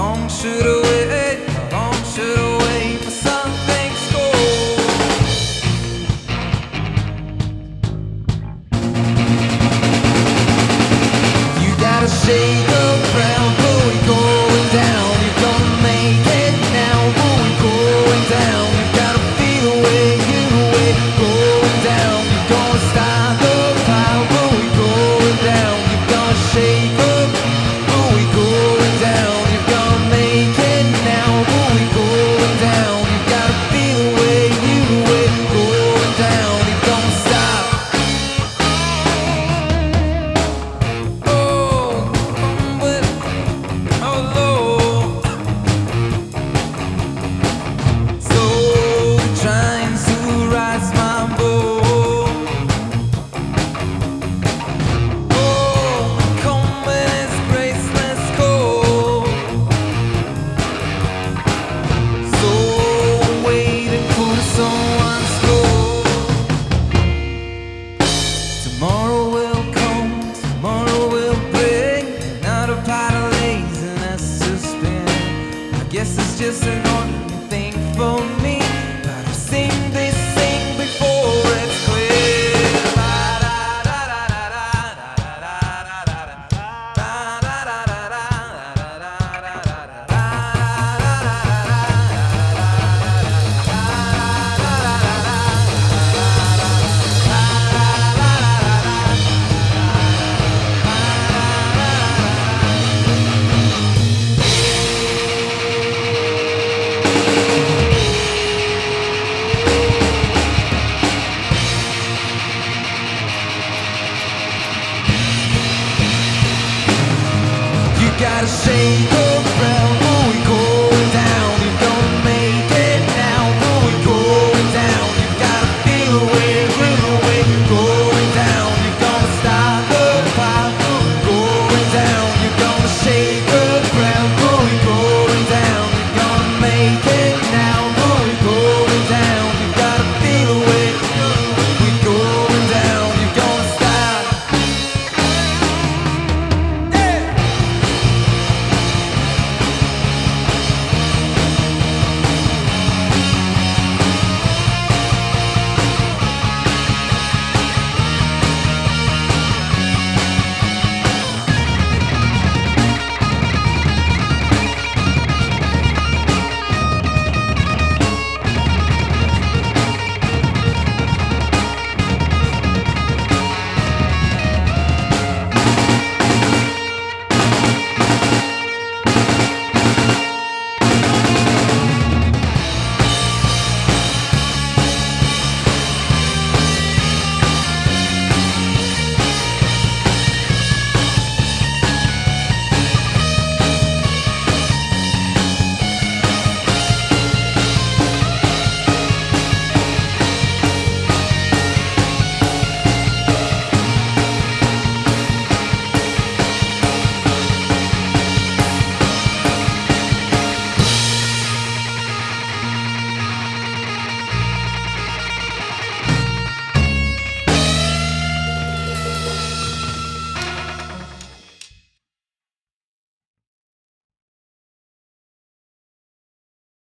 long should I wait? How long should I wait for something cold? You gotta shake the ground, but we're going down. You're gonna make it now, but we're going down. You gotta feel the way you wait, going down. You're gonna start the fire, but we're going down. You're gonna shake up, but we're going down. You're gonna make it now, but we're going down. You gotta feel the way you wait, going down. You're gonna stop. Tomorrow will come, tomorrow will bring another part of laziness to spin. I guess it's just a